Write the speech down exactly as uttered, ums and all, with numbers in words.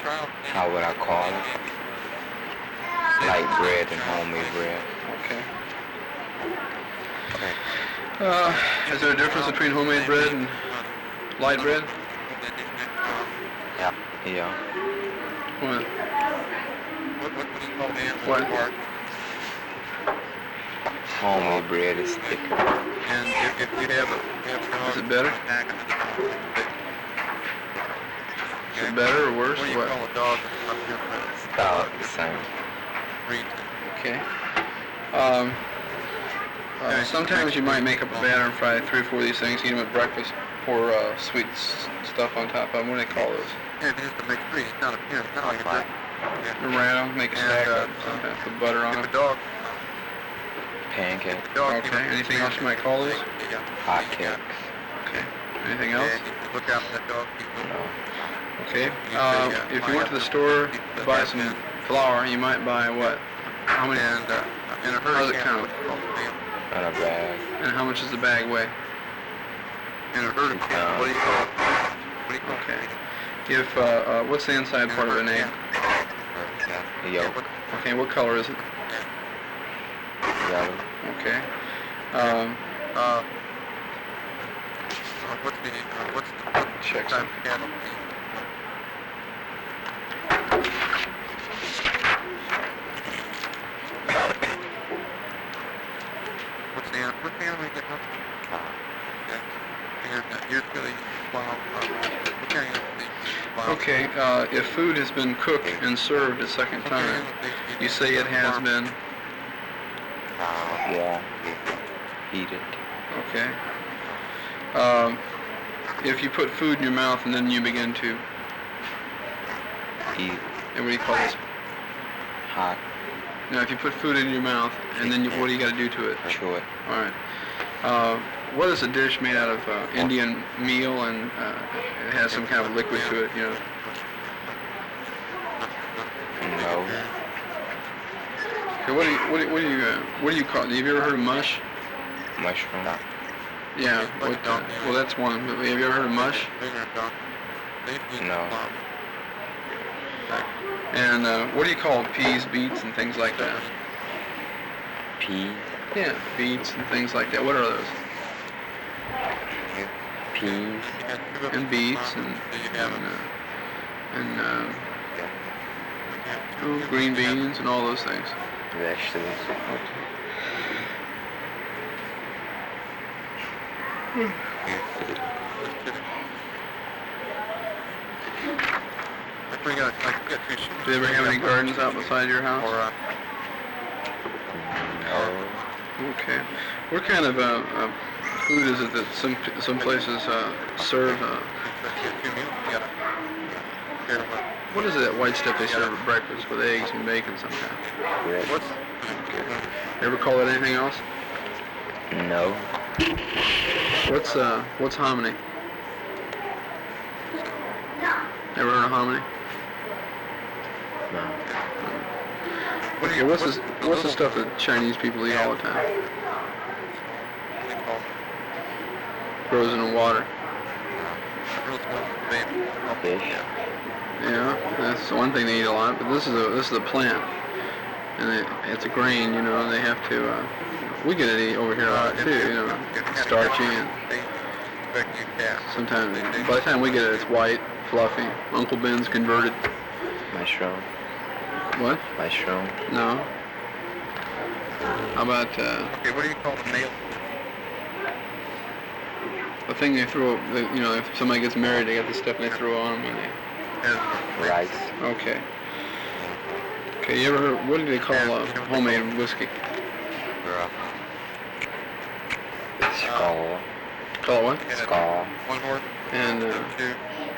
How would I call it? Light bread and homemade bread. Okay. Uh, is there a difference between homemade bread and light bread? Yeah. Yeah. What? What? Homemade bread is thicker. And if, if you have a, Is it better? Is it better or worse? What do you What? call a dog that's not different? It's about the same. Okay. Um, uh, sometimes you might make up a batter and fry three or four of these things, eat them at breakfast, pour uh, sweet s- stuff on top of them. What do they call those? Yeah, just to make three. It's not a pin. It's not like a brick. Random, make a And, stack uh, up, sometimes put butter on If them. a dog, Pancake. dog Okay, anything else you might call those? Yeah. Hot cakes. Okay. Anything else? And you can look out for that dog. People. No. Okay. Uh, if you went to the store to buy some flour, you might buy what? How many? And uh, in a How's hurry, it count? Not a bag. And how much does the bag weigh? In a hurry, Uh, what do you call it? What do you call Okay. it? If uh, uh, what's the inside part of an egg? The yolk. Okay. What color is it? Yellow. Okay. Um, Uh, uh, what's the, uh, what's the, what's the Check type some. of cattle? What's the, an- what's the animal you get from? Okay. And uh, you're really, wow, uh, what kind of animal do you wow. okay. Uh, if food has been cooked and served a second What kind of time, animal do you you say it has farm? been. Warm. Heated. Okay. Um, if you put food in your mouth and then you begin to, Eat. what do you call this? Hot. Now, if you put food in your mouth and then you, what do you got to do to it? Chew it. All right. Uh, what is a dish made out of uh, Indian meal and uh, it has some kind of liquid to it? You know. No. Okay. What do you what do you what do you, uh, what do you call it? Have you ever heard of mush? Mushroom. Yeah. What? Uh, well, that's one. But have you ever heard of mush? Bigger dog. They eat No. plum. And uh, what do you call peas, beets, and things like that? Pea. Yeah, beets and things like that. What are those? Peas. You got two of And them beets plum, and so you have and, them. uh, and uh, You have two oh, of green them, you have beans and all those things. Vegetables. Like we got, like, we got two sheep. Do you ever have any gardens out beside your house? Or, uh, No. Okay. What kind of uh, uh, food is it that some some places uh, serve? Uh, you got two meals, you gotta, care what, what is it, that white stuff they serve at breakfast with eggs and bacon sometimes? Bread. what's, You ever call it anything else? No. What's uh what's hominy? Ever heard of hominy? No. what do Okay, you, what's what's the what's the stuff that Chinese people eat all the time? what do you call it? Grows in the water. Real small baby. Fish. Yeah, that's the one thing they eat a lot. But this is a this is a plant, and it, it's a grain. You know, they have to. Uh, we get it over here a lot too. You know, starchy, and They expect you calf. sometimes by the time we get it, it's white, fluffy. Uncle Ben's converted. Mushroom. What? Mushroom. No. How about uh, Okay, what do you call the male? the thing they throw? The, you know, if somebody gets married, they got this stuff they throw on them when they. As Rice. Okay. Okay. You ever heard? What do they call uh, homemade whiskey? Skull. Call it what? you had Skull. one horse, And uh, two,